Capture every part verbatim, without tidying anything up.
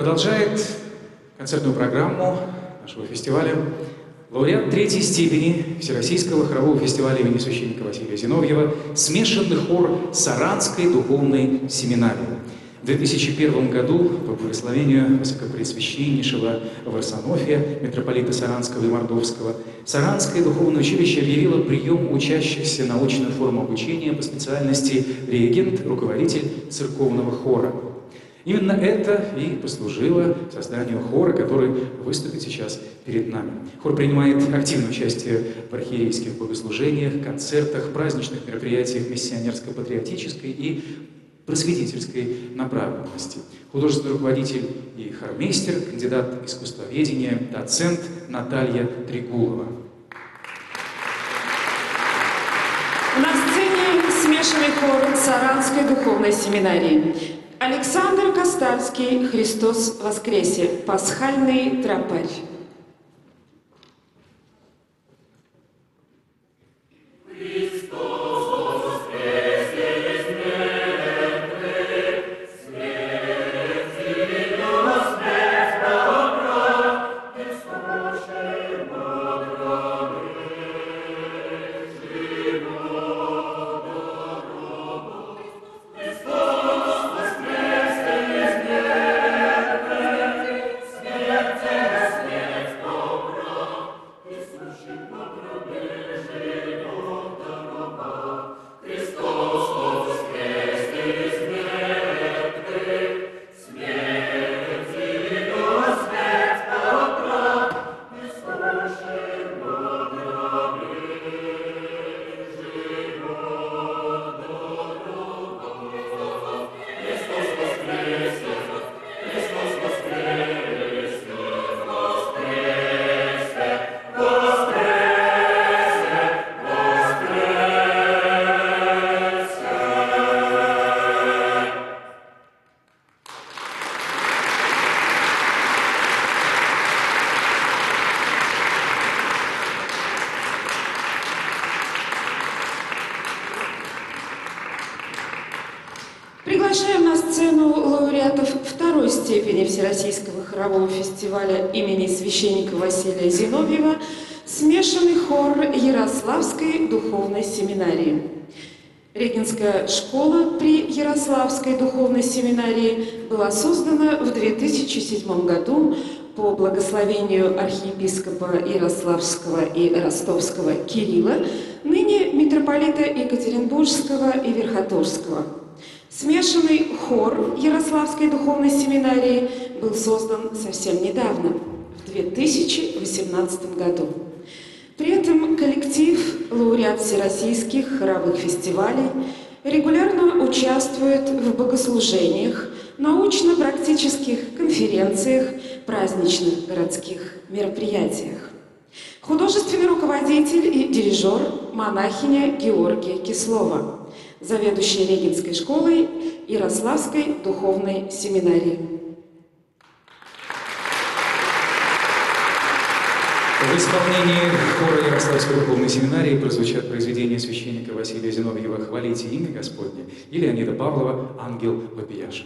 Продолжает концертную программу нашего фестиваля лауреат третьей степени Всероссийского хорового фестиваля имени священника Василия Зиновьева смешанный хор Саранской духовной семинарии. В две тысячи первом году по благословению Высокопреосвященнейшего Варсонофия, митрополита Саранского и Мордовского, Саранское духовное училище объявило прием учащихся на очную форму обучения по специальности регент, руководитель церковного хора. Именно это и послужило созданию хора, который выступит сейчас перед нами. Хор принимает активное участие в архиерейских богослужениях, концертах, праздничных мероприятиях миссионерско-патриотической и просветительской направленности. Художественный руководитель и хормейстер, кандидат искусствоведения, доцент Наталья Трегулова. На сцене смешанный хор Саранской духовной семинарии. Александр Костальский, «Христос воскресе», пасхальный тропарь. Приглашаем на сцену лауреатов второй степени Всероссийского хорового фестиваля имени священника Василия Зиновьева смешанный хор Ярославской духовной семинарии. Регентская школа при Ярославской духовной семинарии была создана в две тысячи седьмом году по благословению архиепископа Ярославского и Ростовского Кирилла, ныне митрополита Екатеринбургского и Верхотурского. Смешанный хор Ярославской духовной семинарии был создан совсем недавно, в две тысячи восемнадцатом году. При этом коллектив, лауреат всероссийских хоровых фестивалей, регулярно участвует в богослужениях, научно-практических конференциях, праздничных городских мероприятиях. Художественный руководитель и дирижер монахиня Георгия Кислова, заведующая Регентской школой Ярославской духовной семинарии. В исполнении хора Ярославской духовной семинарии прозвучат произведения священника Василия Зиновьева «Хвалите имя Господне» и Леонида Павлова «Ангел вопияша».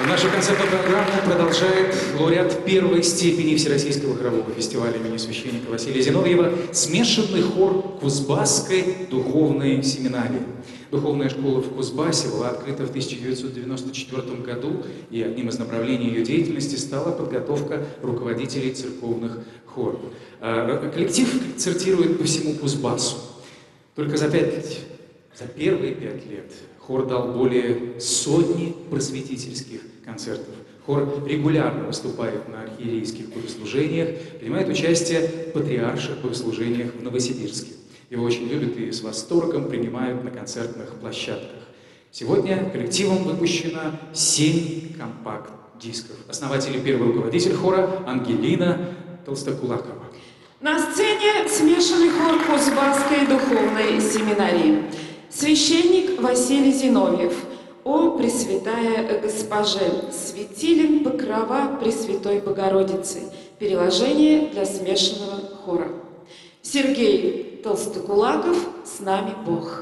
Нашу концертную программу продолжает лауреат первой степени Всероссийского хорового фестиваля имени священника Василия Зиновьева смешанный хор Кузбасской духовной семинарии. Духовная школа в Кузбассе была открыта в тысяча девятьсот девяносто четвёртом году, и одним из направлений ее деятельности стала подготовка руководителей церковных хоров. Коллектив концертирует по всему Кузбассу. Только за пять, за первые пять лет хор дал более сотни просветительских концертов. Хор регулярно выступает на архиерейских богослужениях, принимает участие в патриарших богослужениях в Новосибирске. Его очень любят и с восторгом принимают на концертных площадках. Сегодня коллективом выпущено семь компакт-дисков. Основатель и первый руководитель хора Ангелина Толстокулакова. На сцене смешанный хор Кузбасской духовной семинарии. Священник Василий Зиновьев. О Пресвятая Госпоже, светилен покрова Пресвятой Богородицы. Переложение для смешанного хора. Сергей Толстокулаков, с нами Бог.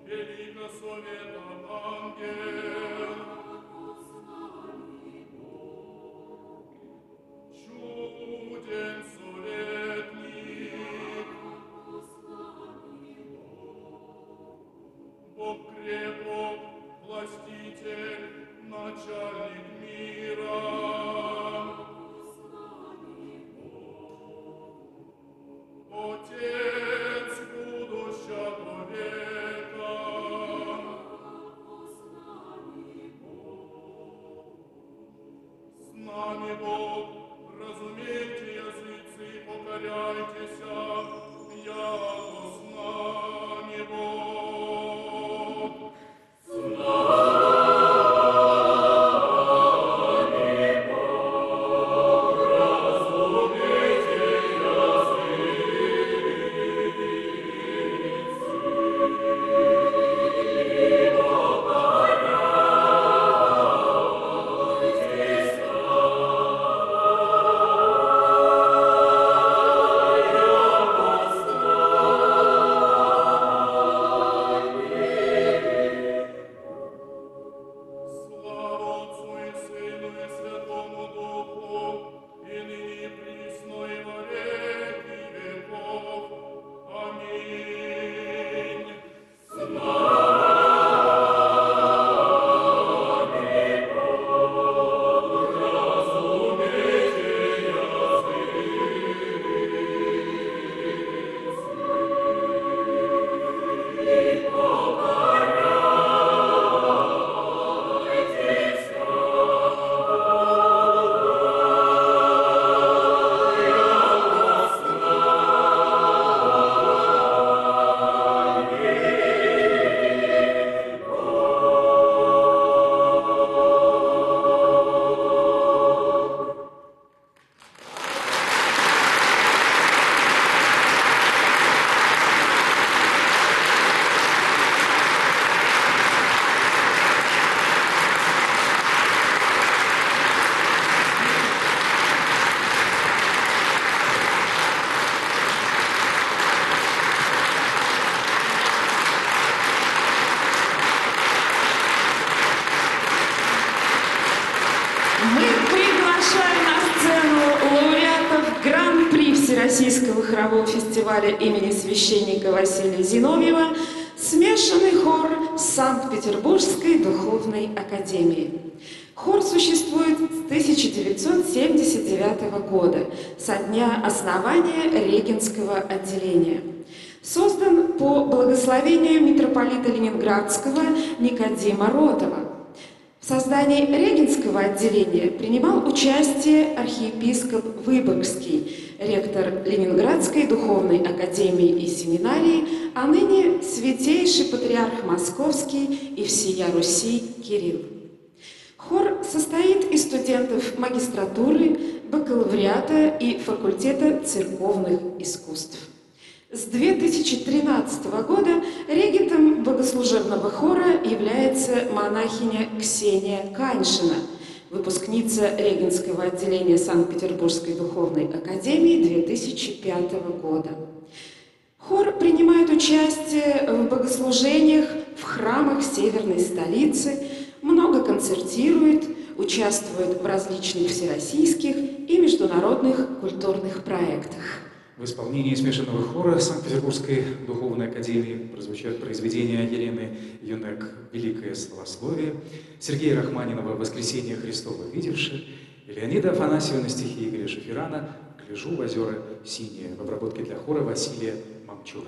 Всероссийского хорового фестиваля имени священника Василия Зиновьева смешанный хор Санкт-Петербургской духовной академии. Хор существует с тысяча девятьсот семьдесят девятого года, со дня основания Регенского отделения. Создан по благословению митрополита Ленинградского Никодима Ротова. В создании Регенского отделения принимал участие архиепископ Выборгский, ректор Ленинградской духовной академии и семинарии, а ныне святейший патриарх Московский и всея Руси Кирилл. Хор состоит из студентов магистратуры, бакалавриата и факультета церковных искусств. С две тысячи тринадцатого года регентом богослужебного хора является монахиня Ксения Каньшина, выпускница Регенского отделения Санкт-Петербургской духовной академии две тысячи пятого года. Хор принимает участие в богослужениях в храмах северной столицы, много концертирует, участвует в различных всероссийских и международных культурных проектах. В исполнении смешанного хора Санкт-Петербургской духовной академии прозвучат произведения Елены Юнек «Великое словословие», Сергея Рахманинова «Воскресение Христово видевши» и Леонида Афанасьева на стихи Игоря Шаферана «Гляжу в озера синие» в обработке для хора Василия Мамчуры.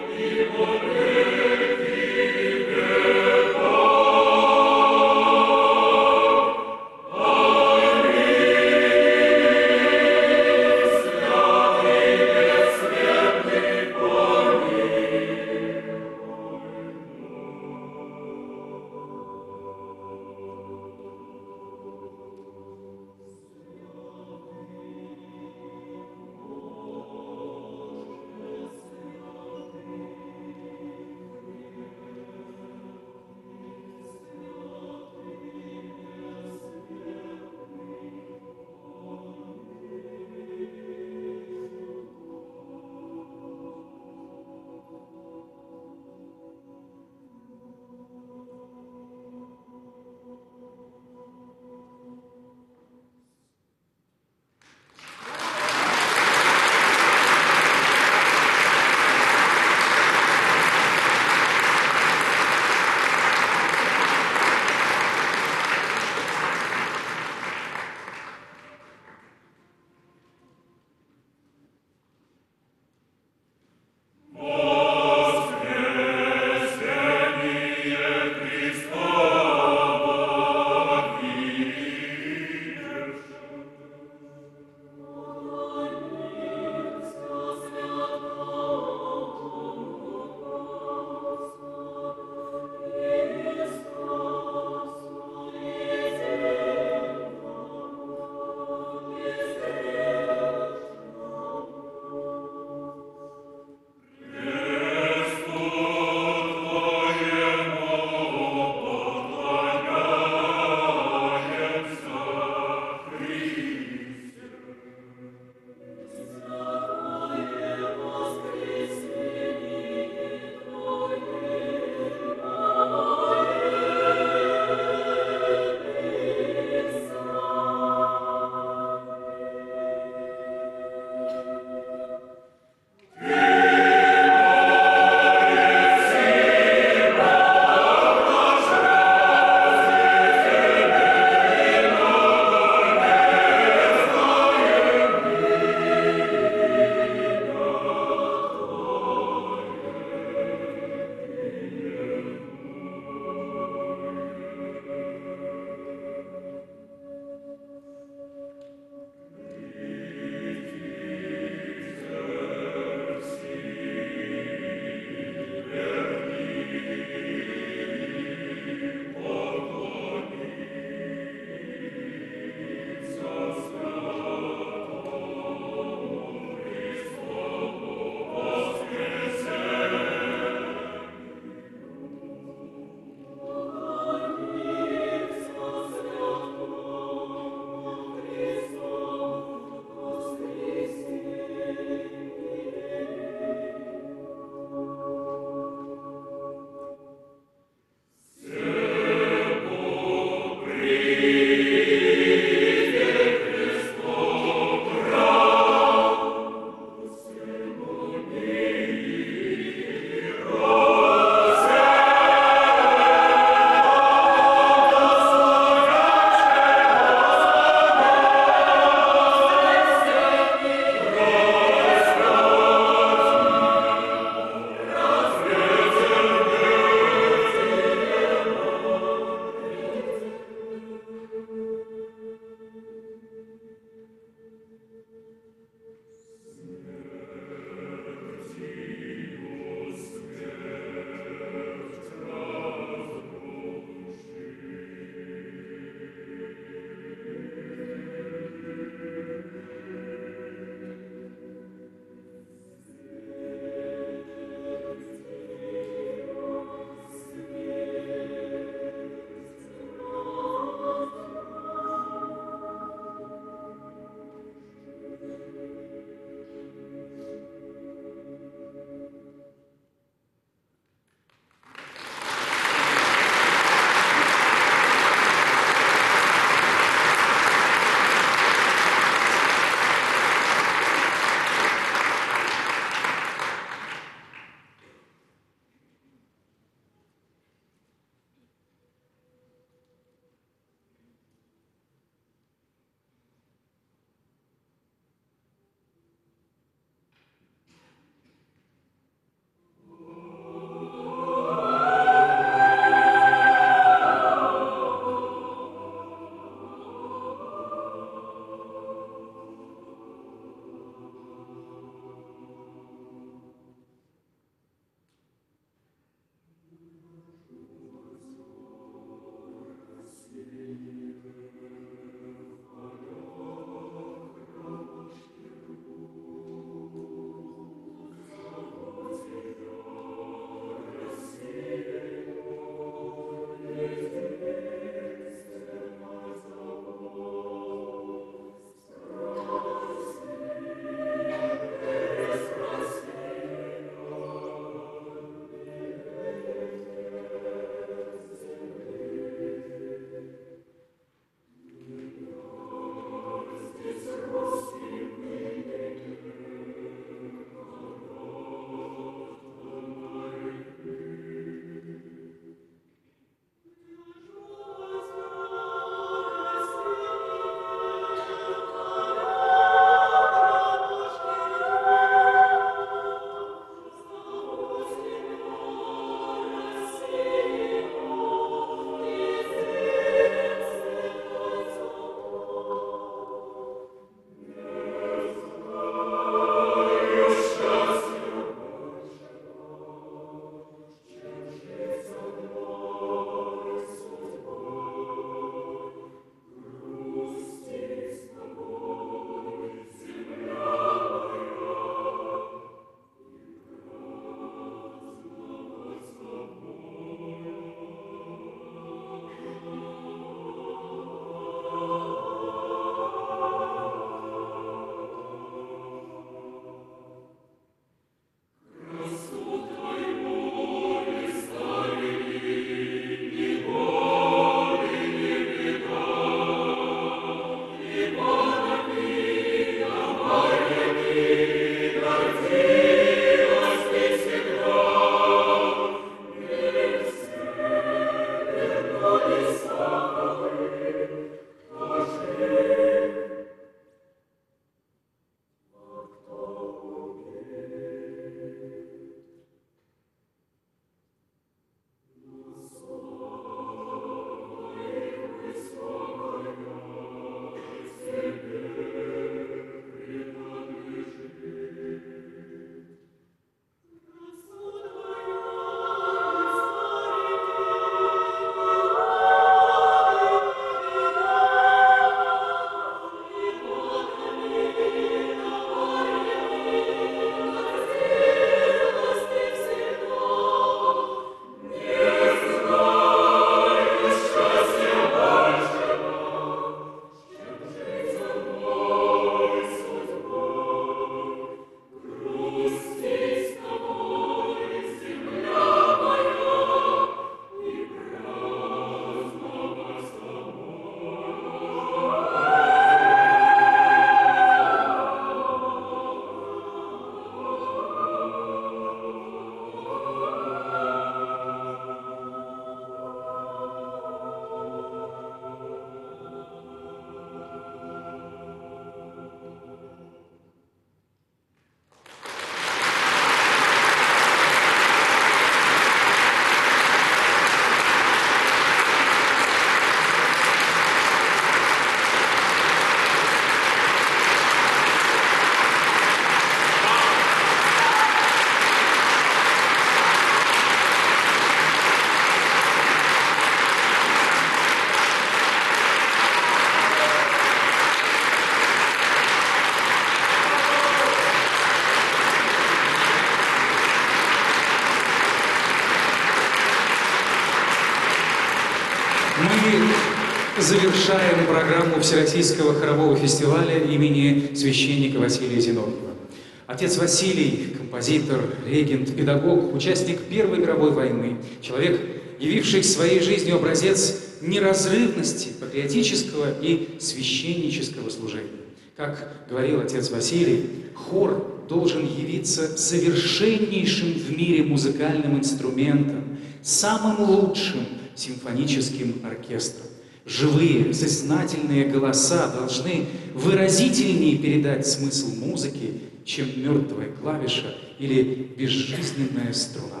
Мы завершаем программу Всероссийского хорового фестиваля имени священника Василия Зиновьева. Отец Василий, композитор, регент, педагог, участник Первой мировой войны, человек, явивший своей жизнью образец неразрывности патриотического и священнического служения. Как говорил отец Василий, хор должен явиться совершеннейшим в мире музыкальным инструментом, самым лучшим симфоническим оркестром. Живые, сознательные голоса должны выразительнее передать смысл музыки, чем мертвая клавиша или безжизненная струна.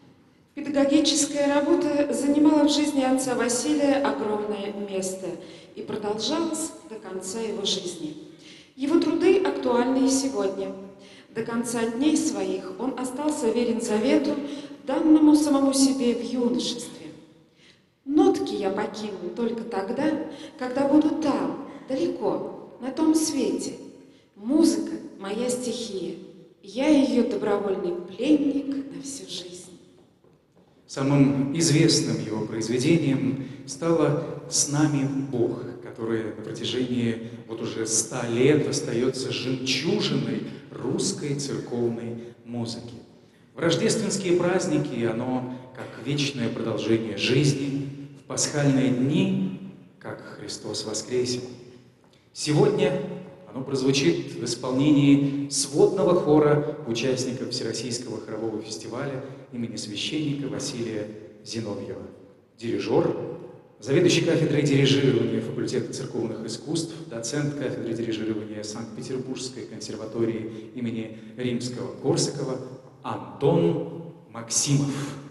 Педагогическая работа занимала в жизни отца Василия огромное место и продолжалась до конца его жизни. Его труды актуальны и сегодня. До конца дней своих он остался верен завету, данному самому себе в юношестве. Нотки я покину только тогда, когда буду там, далеко, на том свете. Музыка — моя стихия, я ее добровольный пленник на всю жизнь. Самым известным его произведением стало «С нами Бог», которое на протяжении вот уже ста лет остается жемчужиной русской церковной музыки. В рождественские праздники оно, как вечное продолжение жизни, в пасхальные дни, как Христос воскресен. Сегодня оно прозвучит в исполнении сводного хора участников Всероссийского хорового фестиваля имени священника Василия Зиновьева. Дирижер, заведующий кафедрой дирижирования факультета церковных искусств, доцент кафедры дирижирования Санкт-Петербургской консерватории имени Римского-Корсакова Антон Максимов.